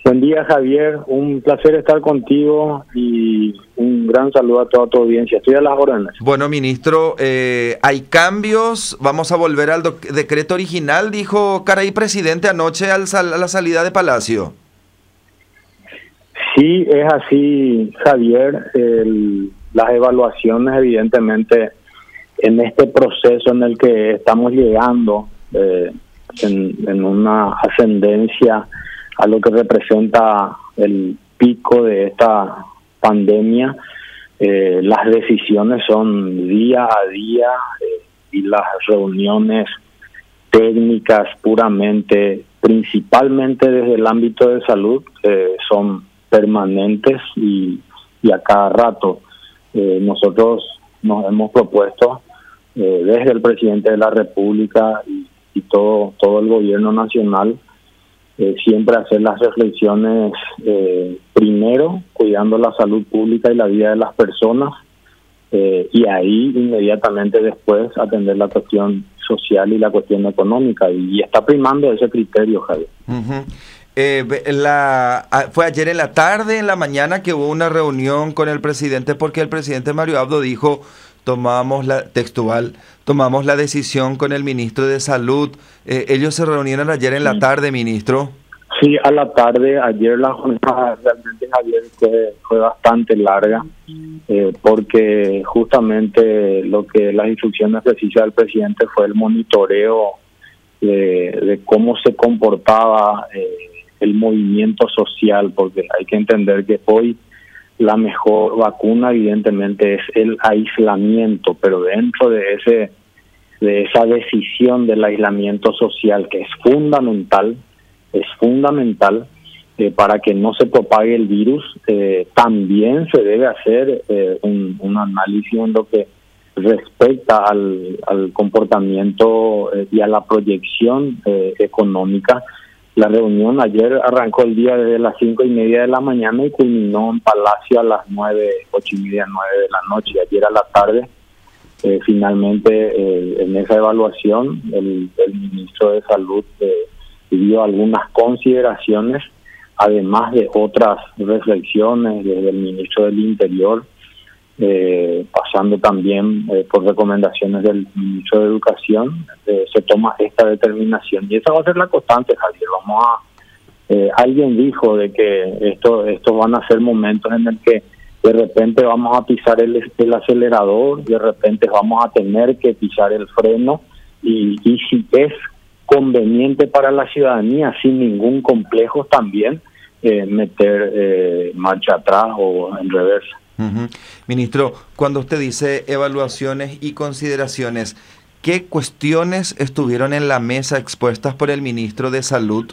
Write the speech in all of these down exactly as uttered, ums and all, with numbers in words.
Buen día, Javier. Un placer estar contigo y un gran saludo a toda tu audiencia. Estoy a las órdenes. Bueno, ministro, eh, hay cambios. Vamos a volver al decreto original, dijo Caray presidente anoche al sal a la salida de Palacio. Sí, es así, Javier. El, las evaluaciones, evidentemente, en este proceso en el que estamos llegando eh, en, en una ascendencia a lo que representa el pico de esta pandemia, eh, las decisiones son día a día eh, y las reuniones técnicas puramente, principalmente desde el ámbito de salud, eh, son permanentes y, y a cada rato. Eh, nosotros nos hemos propuesto eh, desde el presidente de la República y, y todo, todo el gobierno nacional Eh, siempre hacer las reflexiones eh, primero cuidando la salud pública y la vida de las personas eh, y ahí inmediatamente después atender la cuestión social y la cuestión económica y, y está primando ese criterio, Javier. Uh-huh. eh, la, fue ayer en la tarde, en la mañana que hubo una reunión con el presidente porque el presidente Mario Abdo dijo tomamos la textual, tomamos la decisión con el ministro de Salud. Eh, ellos se reunieron ayer en la tarde, ministro. Sí, a la tarde. Ayer la jornada realmente, Javier, fue, fue bastante larga eh, porque justamente lo que las instrucciones precisas del presidente fue el monitoreo de, de cómo se comportaba eh, el movimiento social, porque hay que entender que hoy la mejor vacuna evidentemente es el aislamiento, pero dentro de ese de esa decisión del aislamiento social que es fundamental, es fundamental eh, para que no se propague el virus, eh, también se debe hacer eh, un, un análisis en lo que respecta al, al comportamiento eh, y a la proyección eh, económica. La reunión ayer arrancó el día desde las cinco y media de la mañana y culminó en Palacio a las nueve, ocho y media, nueve de la noche. Ayer a la tarde, eh, finalmente, eh, en esa evaluación, el, el ministro de Salud eh, dio algunas consideraciones, además de otras reflexiones desde el ministro del Interior, eh, pasando también eh, por recomendaciones del ministro de Educación, eh, se toma esta determinación y esa va a ser la constante, Javier. Vamos a eh, alguien dijo de que esto estos van a ser momentos en el que de repente vamos a pisar el, el acelerador, de repente vamos a tener que pisar el freno y, y si es conveniente para la ciudadanía, sin ningún complejo también eh, meter eh, marcha atrás o en reversa. Uh-huh. Ministro, cuando usted dice evaluaciones y consideraciones, ¿qué cuestiones estuvieron en la mesa expuestas por el ministro de Salud?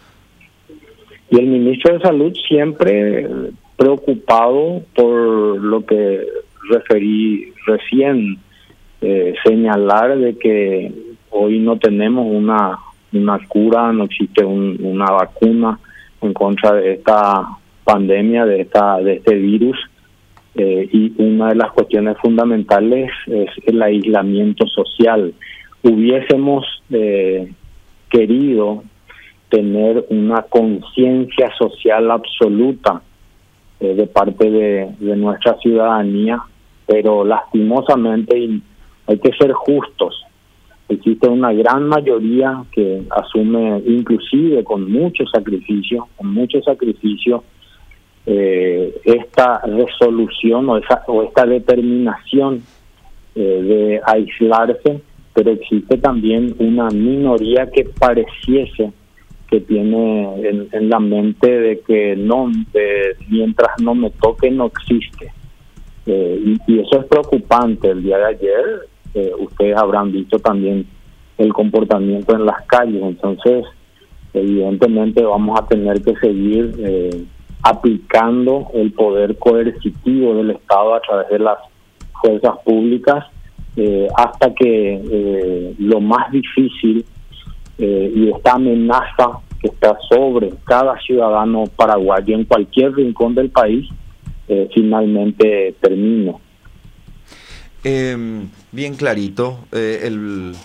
Y el ministro de Salud siempre preocupado por lo que referí recién, eh, señalar de que hoy no tenemos una, una cura, no existe un, una vacuna en contra de esta pandemia, de esta de este virus. Eh, y una de las cuestiones fundamentales es el aislamiento social. Hubiésemos eh, querido tener una conciencia social absoluta eh, de parte de, de nuestra ciudadanía, pero lastimosamente hay que ser justos. Existe una gran mayoría que asume, inclusive con mucho sacrificio, con mucho sacrificio, Eh, esta resolución o, esa, o esta determinación eh, de aislarse, pero existe también una minoría que pareciese que tiene en, en la mente de que no, de, mientras no me toque no existe. Eh, y, y eso es preocupante. El día de ayer eh, ustedes habrán visto también el comportamiento en las calles, entonces evidentemente vamos a tener que seguir eh, aplicando el poder coercitivo del Estado a través de las fuerzas públicas eh, hasta que eh, lo más difícil eh, y esta amenaza que está sobre cada ciudadano paraguayo en cualquier rincón del país eh, finalmente termine. Eh, bien clarito, eh, el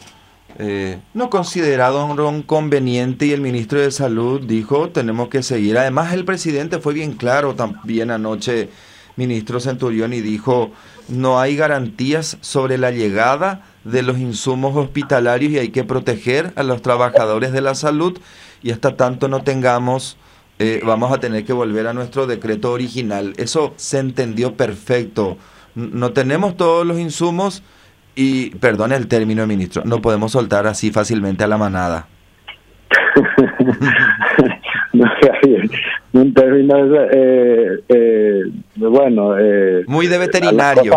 eh, no consideraron conveniente y el ministro de Salud dijo tenemos que seguir. Además el presidente fue bien claro también anoche, ministro Centurión, y dijo no hay garantías sobre la llegada de los insumos hospitalarios y hay que proteger a los trabajadores de la salud y hasta tanto no tengamos, eh, vamos a tener que volver a nuestro decreto original. Eso se entendió perfecto. No tenemos todos los insumos y, perdone el término, ministro, no podemos soltar así fácilmente a la manada. No, un término eh, eh, bueno eh, muy de veterinario.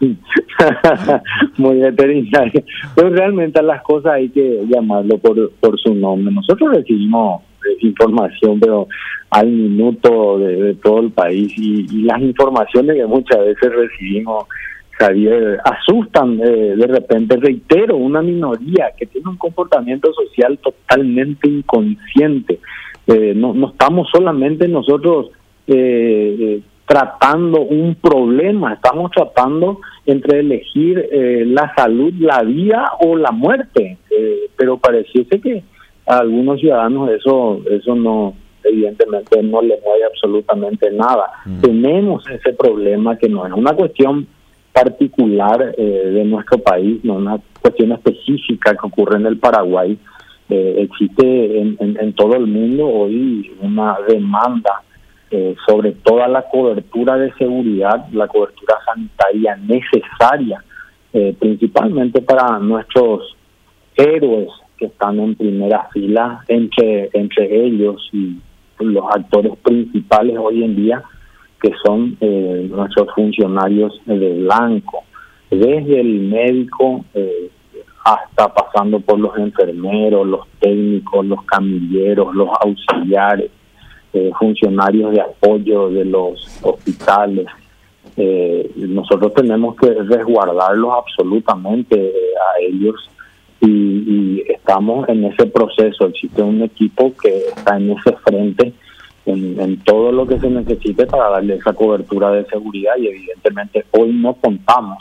Muy veterinario, pero realmente a las cosas hay que llamarlo por, por su nombre. Nosotros recibimos eh, información pero al minuto de, de todo el país y, y las informaciones que muchas veces recibimos, Javier, asustan. Eh, de repente, reitero, una minoría que tiene un comportamiento social totalmente inconsciente. Eh, no, no estamos solamente nosotros eh, eh, tratando un problema, estamos tratando entre elegir eh, la salud, la vida o la muerte, eh, pero pareciese que a algunos ciudadanos eso eso no, evidentemente no les mueve absolutamente nada. Mm. Tenemos ese problema que no es una cuestión particular eh, de nuestro país, no una cuestión específica que ocurre en el Paraguay. Eh, existe en, en, en todo el mundo hoy una demanda eh, sobre toda la cobertura de seguridad, la cobertura sanitaria necesaria, eh, principalmente para nuestros héroes que están en primera fila, entre, entre ellos y los actores principales hoy en día, que son eh, nuestros funcionarios de blanco, desde el médico eh, hasta pasando por los enfermeros, los técnicos, los camilleros, los auxiliares, eh, funcionarios de apoyo de los hospitales. Eh, nosotros tenemos que resguardarlos absolutamente eh, a ellos y, y estamos en ese proceso. Existe un equipo que está en ese frente En, en todo lo que se necesite para darle esa cobertura de seguridad y evidentemente hoy no contamos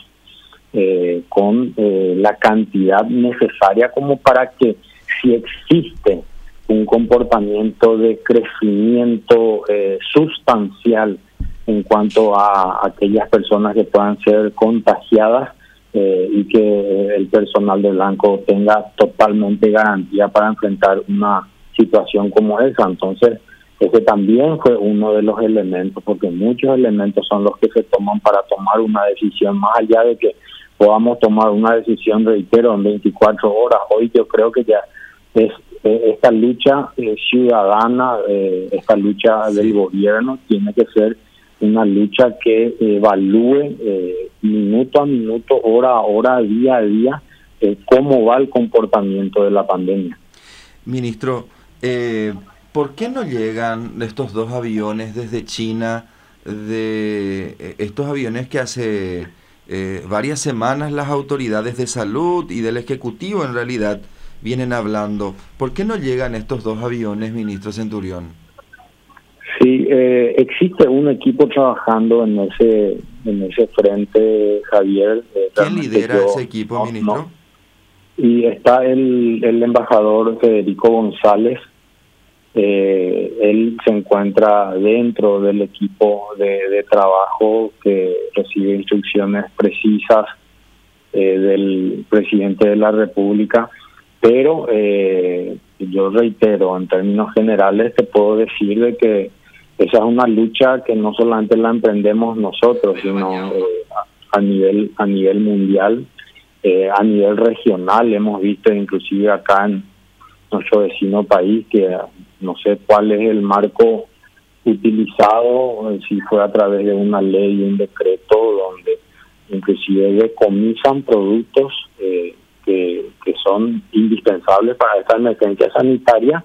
eh, con eh, la cantidad necesaria como para que si existe un comportamiento de crecimiento eh, sustancial en cuanto a aquellas personas que puedan ser contagiadas eh, y que el personal de blanco tenga totalmente garantía para enfrentar una situación como esa. Entonces ese también fue uno de los elementos, porque muchos elementos son los que se toman para tomar una decisión, más allá de que podamos tomar una decisión, reitero, en veinticuatro horas. Hoy yo creo que ya es eh, esta lucha eh, ciudadana, eh, esta lucha del gobierno, tiene que ser una lucha que evalúe eh, minuto a minuto, hora a hora, día a día, eh, cómo va el comportamiento de la pandemia. Ministro, eh... ¿por qué no llegan estos dos aviones desde China, de estos aviones que hace eh, varias semanas las autoridades de salud y del Ejecutivo en realidad vienen hablando? ¿Por qué no llegan estos dos aviones, ministro Centurión? Sí, eh, existe un equipo trabajando en ese en ese frente, Javier. Eh, ¿Quién lidera yo, ese equipo, no, ministro? No. Y está el, el embajador Federico González. Eh, él se encuentra dentro del equipo de, de trabajo que recibe instrucciones precisas eh, del presidente de la República, pero eh, yo reitero, en términos generales te puedo decir de que esa es una lucha que no solamente la emprendemos nosotros, sino eh, a, a nivel a nivel mundial, eh, a nivel regional. Hemos visto inclusive acá en nuestro vecino país que no sé cuál es el marco utilizado, si fue a través de una ley y un decreto donde inclusive decomisan productos eh, que, que son indispensables para esta emergencia sanitaria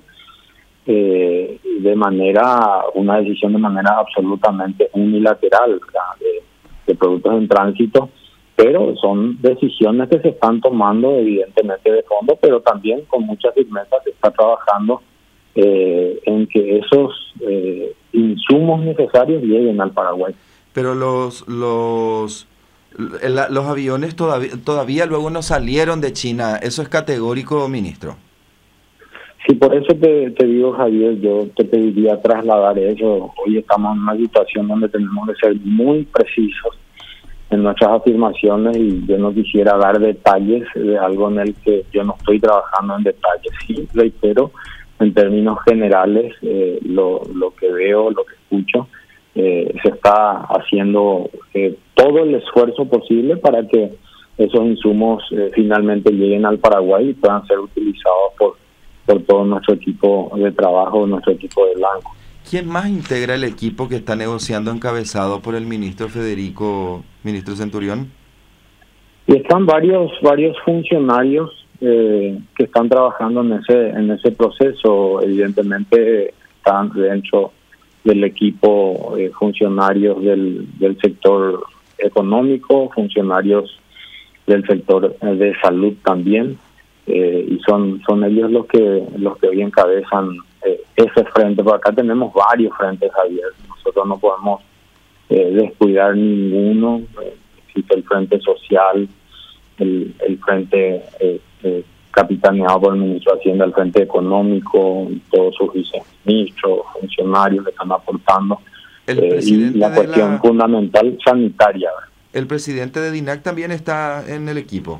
eh, de manera, una decisión de manera absolutamente unilateral, de, de productos en tránsito, pero son decisiones que se están tomando evidentemente de fondo, pero también con mucha firmeza se está trabajando eh, en que esos eh, insumos necesarios lleguen al Paraguay. Pero los los La, los aviones todavía, todavía luego no salieron de China. ¿Eso es categórico, ministro? Sí, por eso te, te digo, Javier, yo te pediría trasladar eso. Hoy estamos en una situación donde tenemos que ser muy precisos en nuestras afirmaciones y yo no quisiera dar detalles de algo en el que yo no estoy trabajando en detalle. Sí, reitero, en términos generales, eh, lo, lo que veo, lo que escucho, eh, se está haciendo eh, todo el esfuerzo posible para que esos insumos eh, finalmente lleguen al Paraguay y puedan ser utilizados por, por todo nuestro equipo de trabajo, nuestro equipo de blanco. ¿Quién más integra el equipo que está negociando encabezado por el ministro Federico, ministro Centurión? Y están varios varios funcionarios eh, que están trabajando en ese en ese proceso. Evidentemente están dentro del equipo eh, funcionarios del, del sector económico, funcionarios del sector de salud también, eh, y son son ellos los que los que hoy encabezan eh, ese frente. Por acá tenemos varios frentes, Javier. Nosotros no podemos eh, descuidar ninguno. Eh, existe el frente social, el, el frente eh, eh, capitaneado por el ministro de Hacienda, el frente económico, todos sus viceministros, funcionarios que están aportando, el eh, y la cuestión la... fundamental sanitaria. El presidente de DINAC también está en el equipo.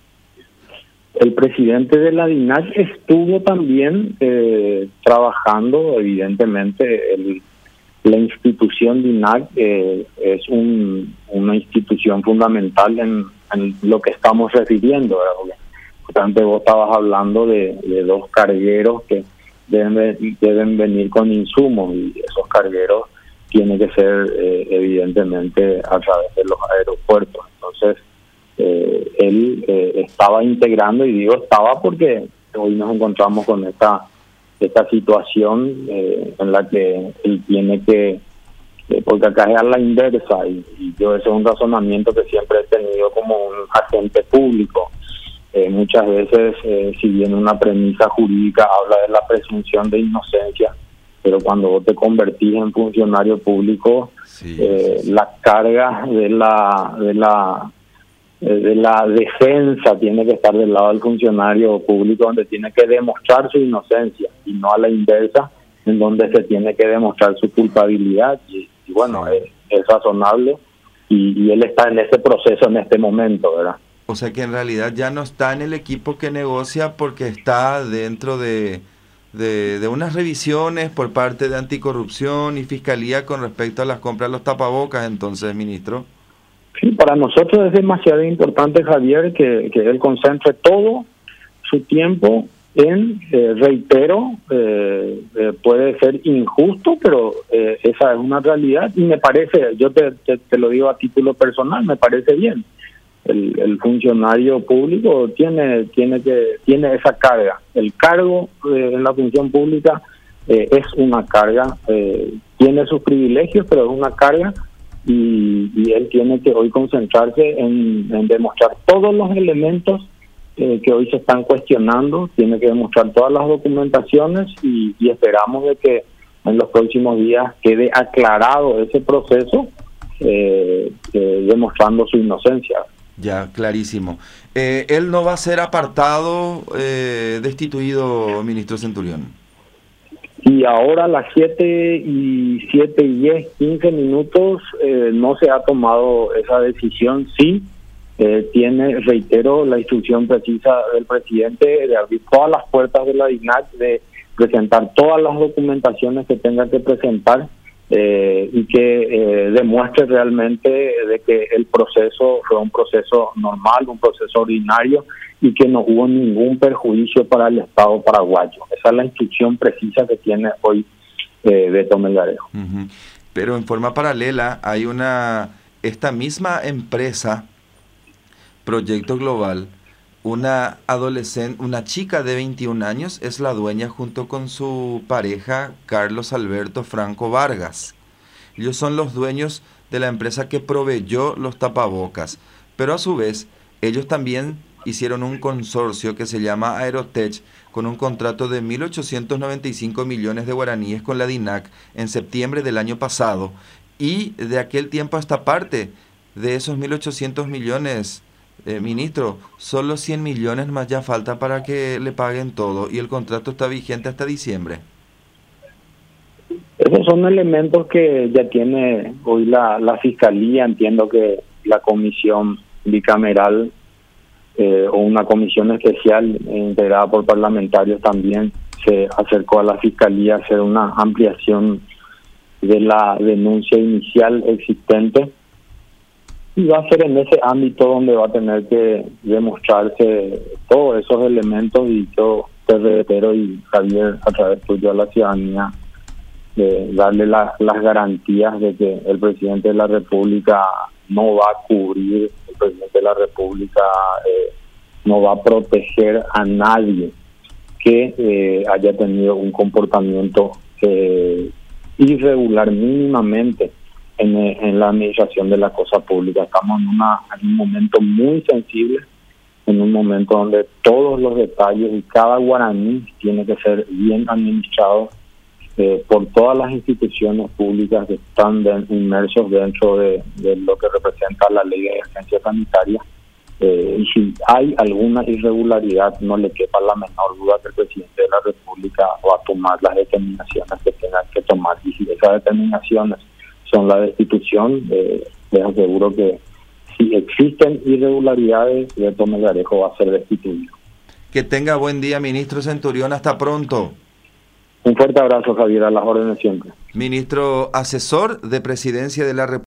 El presidente de la DINAC estuvo también eh, trabajando, evidentemente. El, la institución DINAC eh, es un, una institución fundamental en, en lo que estamos refiriendo, ¿verdad? Justamente vos estabas hablando de, de dos cargueros que deben, deben venir con insumos, y esos cargueros tienen que ser eh, evidentemente a través de los aeropuertos. Entonces, eh, él eh, estaba integrando, y digo estaba porque hoy nos encontramos con esta esta situación eh, en la que él tiene que, eh, porque acá es a la inversa, y, y yo ese es un razonamiento que siempre he tenido como un agente público. Eh, muchas veces, eh, si bien una premisa jurídica habla de la presunción de inocencia, pero cuando vos te convertís en funcionario público, sí, eh, sí, sí. la carga de la de la de la defensa tiene que estar del lado del funcionario público, donde tiene que demostrar su inocencia, y no a la inversa, en donde se tiene que demostrar su culpabilidad. Y, y bueno, sí. es, es razonable, y, y él está en ese proceso en este momento, ¿verdad? O sea que en realidad ya no está en el equipo que negocia, porque está dentro de, de, de unas revisiones por parte de Anticorrupción y Fiscalía con respecto a las compras de los tapabocas. Entonces, ministro. Sí, para nosotros es demasiado importante, Javier, que, que él concentre todo su tiempo en, eh, reitero, eh, eh, puede ser injusto, pero eh, esa es una realidad, y me parece, yo te, te, te lo digo a título personal, me parece bien. El, el funcionario público tiene tiene que tiene esa carga. El cargo eh, en la función pública eh, es una carga, eh, tiene sus privilegios, pero es una carga. Y, y él tiene que hoy concentrarse en, en demostrar todos los elementos eh, que hoy se están cuestionando, tiene que demostrar todas las documentaciones, y, y esperamos de que en los próximos días quede aclarado ese proceso, eh, eh, demostrando su inocencia. Ya, clarísimo. Eh, él no va a ser apartado, eh, destituido, ministro Centurión. Y ahora a las siete y siete y diez, quince minutos, eh, no se ha tomado esa decisión. Sí, eh, tiene, reitero, la instrucción precisa del presidente de abrir todas las puertas de la DINAC, de presentar todas las documentaciones que tenga que presentar, eh, y que eh, demuestre realmente de que el proceso fue un proceso normal, un proceso ordinario, y que no hubo ningún perjuicio para el Estado paraguayo. Esa es la instrucción precisa que tiene hoy eh, Beto Melgarejo. Uh-huh. Pero en forma paralela hay una, esta misma empresa, Proyecto Global, una adolescente, una chica de veintiún años, es la dueña junto con su pareja Carlos Alberto Franco Vargas. Ellos son los dueños de la empresa que proveyó los tapabocas, pero a su vez ellos también hicieron un consorcio que se llama Aerotech, con un contrato de mil ochocientos noventa y cinco millones de guaraníes con la DINAC en septiembre del año pasado, y de aquel tiempo a esta parte de esos mil ochocientos millones, eh, ministro, solo cien millones más ya falta para que le paguen todo y el contrato está vigente hasta diciembre. Esos son elementos que ya tiene hoy la, la Fiscalía. Entiendo que la comisión bicameral eh, o una comisión especial eh, integrada por parlamentarios también se acercó a la Fiscalía a hacer una ampliación de la denuncia inicial existente, y va a ser en ese ámbito donde va a tener que demostrarse todos esos elementos. Y yo te reitero, y Javier, a través tuyo a la ciudadanía, de darle la, las garantías de que el presidente de la República no va a cubrir, el presidente de la República eh, no va a proteger a nadie que eh, haya tenido un comportamiento eh, irregular mínimamente en, en la administración de la cosa pública. Estamos en, una, en un momento muy sensible, en un momento donde todos los detalles y cada guaraní tiene que ser bien administrado eh, por todas las instituciones públicas que están de, inmersos dentro de, de lo que representa la ley de emergencia sanitaria. Eh, y si hay alguna irregularidad, no le quepa la menor duda que el presidente de la República va a tomar las determinaciones que tenga que tomar. Y si esas determinaciones son la destitución, eh, les aseguro que si existen irregularidades, Beto Melgarejo va a ser destituido. Que tenga buen día, ministro Centurión. Hasta pronto. Un fuerte abrazo, Javier, a las órdenes siempre. Ministro asesor de Presidencia de la República.